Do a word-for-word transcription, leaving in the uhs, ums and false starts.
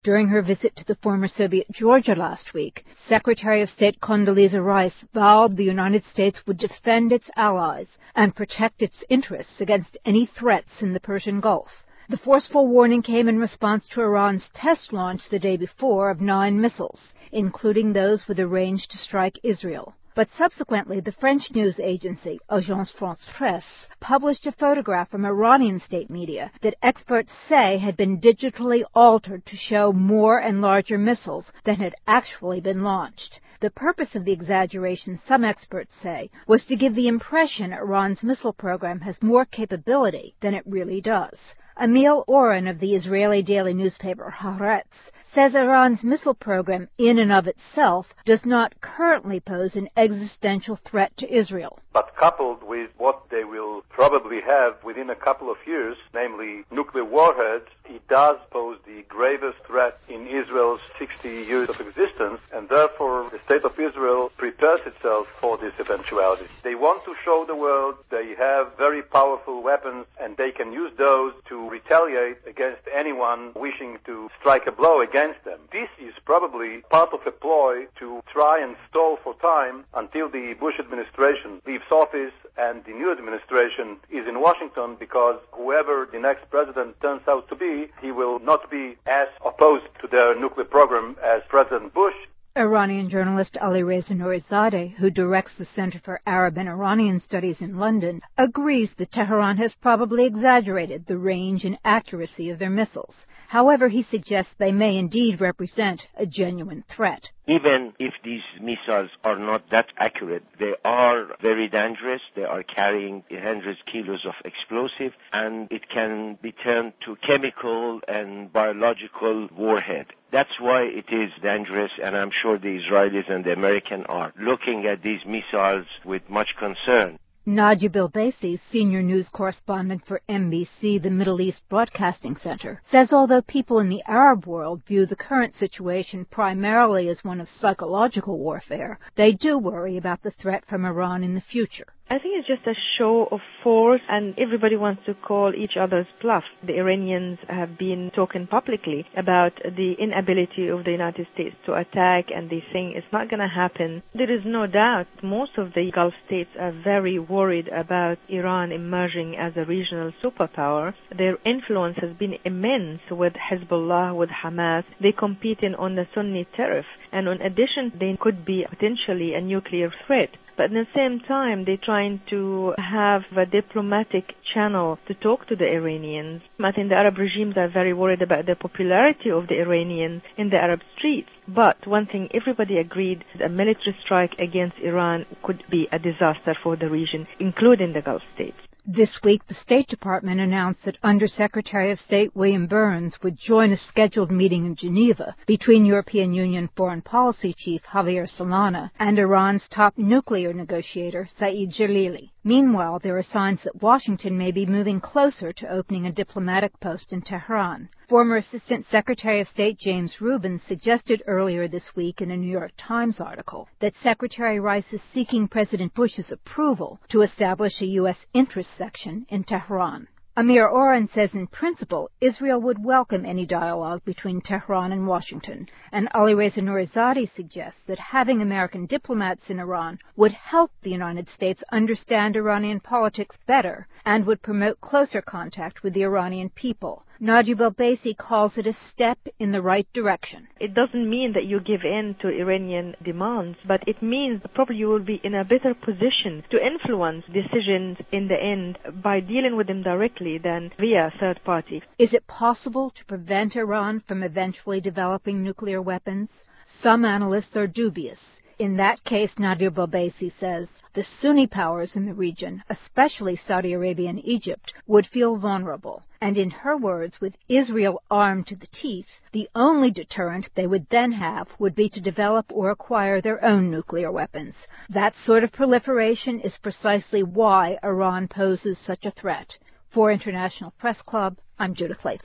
During her visit to the former Soviet Georgia last week, Secretary of State Condoleezza Rice vowed the United States would defend its allies and protect its interests against any threats in the Persian Gulf. The forceful warning came in response to Iran's test launch the day before of nine missiles, including those with a range to strike Israel. But subsequently, the French news agency, Agence France-Presse, published a photograph from Iranian state media that experts say had been digitally altered to show more and larger missiles than had actually been launched. The purpose of the exaggeration, some experts say, was to give the impression Iran's missile program has more capability than it really does. Emil Oren of the Israeli daily newspaper Haaretz says Iran's missile program in and of itself does not currently pose an existential threat to Israel. But coupled with what they will probably have within a couple of years, namely nuclear warheads, it does pose the gravest threat in Israel's sixty years of existence, and therefore the state of Israel prepares itself for this eventuality. They want to show the world they have very powerful weapons, and they can use those to retaliate against anyone wishing to strike a blow against them. This is probably part of a ploy to try and stall for time until the Bush administration leaves office and the new administration is in Washington, because whoever the next president turns out to be, he will not be as opposed to their nuclear program as President Bush. Iranian journalist Alireza Nourizadeh, who directs the Center for Arab and Iranian Studies in London, agrees that Tehran has probably exaggerated the range and accuracy of their missiles. However, he suggests they may indeed represent a genuine threat. Even if these missiles are not that accurate, they are very dangerous. They are carrying hundreds of kilos of explosive, and it can be turned to chemical and biological warhead. That's why it is dangerous, and I'm sure the Israelis and the Americans are looking at these missiles with much concern. Nadia Bilbaisi, senior news correspondent for N B C, the Middle East Broadcasting Center, says although people in the Arab world view the current situation primarily as one of psychological warfare, they do worry about the threat from Iran in the future. I think it's just a show of force, and everybody wants to call each other's bluff. The Iranians have been talking publicly about the inability of the United States to attack, and they think it's not going to happen. There is no doubt most of the Gulf states are very worried about Iran emerging as a regional superpower. Their influence has been immense with Hezbollah, with Hamas. They're competing on the Sunni turf, and in addition, they could be potentially a nuclear threat. But at the same time, they're trying to have a diplomatic channel to talk to the Iranians. I think the Arab regimes are very worried about the popularity of the Iranians in the Arab streets. But one thing everybody agreed, a military strike against Iran could be a disaster for the region, including the Gulf states. This week, the State Department announced that Under-Secretary of State William Burns would join a scheduled meeting in Geneva between European Union Foreign Policy Chief Javier Solana and Iran's top nuclear negotiator, Saeed Jalili. Meanwhile, there are signs that Washington may be moving closer to opening a diplomatic post in Tehran. Former Assistant Secretary of State James Rubin suggested earlier this week in a New York Times article that Secretary Rice is seeking President Bush's approval to establish a U S interest section in Tehran. Amir Oren says in principle Israel would welcome any dialogue between Tehran and Washington, and Alireza Nourizadeh suggests that having American diplomats in Iran would help the United States understand Iranian politics better and would promote closer contact with the Iranian people. Nadia Bilbaisi calls it a step in the right direction. It doesn't mean that you give in to Iranian demands, but it means probably you will be in a better position to influence decisions in the end by dealing with them directly than via third party. Is it possible to prevent Iran from eventually developing nuclear weapons? Some analysts are dubious. In that case, Nadia Bilbaisi says, the Sunni powers in the region, especially Saudi Arabia and Egypt, would feel vulnerable. And in her words, with Israel armed to the teeth, the only deterrent they would then have would be to develop or acquire their own nuclear weapons. That sort of proliferation is precisely why Iran poses such a threat. For International Press Club, I'm Judith Latham.